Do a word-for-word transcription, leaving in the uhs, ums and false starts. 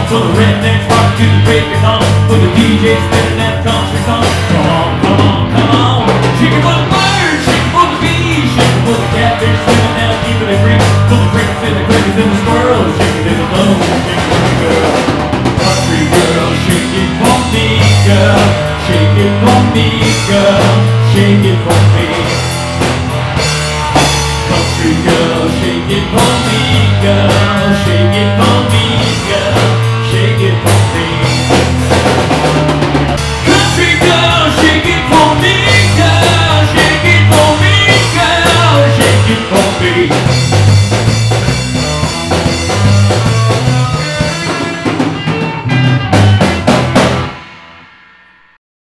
For the rednecks rock to the break of dawn. For the D J spinning that country song. Come on, come on, come on. Shake it for the birds, shake it for the bees, shake it for the catfish swimming down deep in the creek. For the crickets and the crickets and the squirrels, shake it in the low, shake it for me, girl. Country girl, shake it for me, girl. Shake it for me, girl. Shake it for me. Country girl, shake it for me, girl. Shake it for me, girl.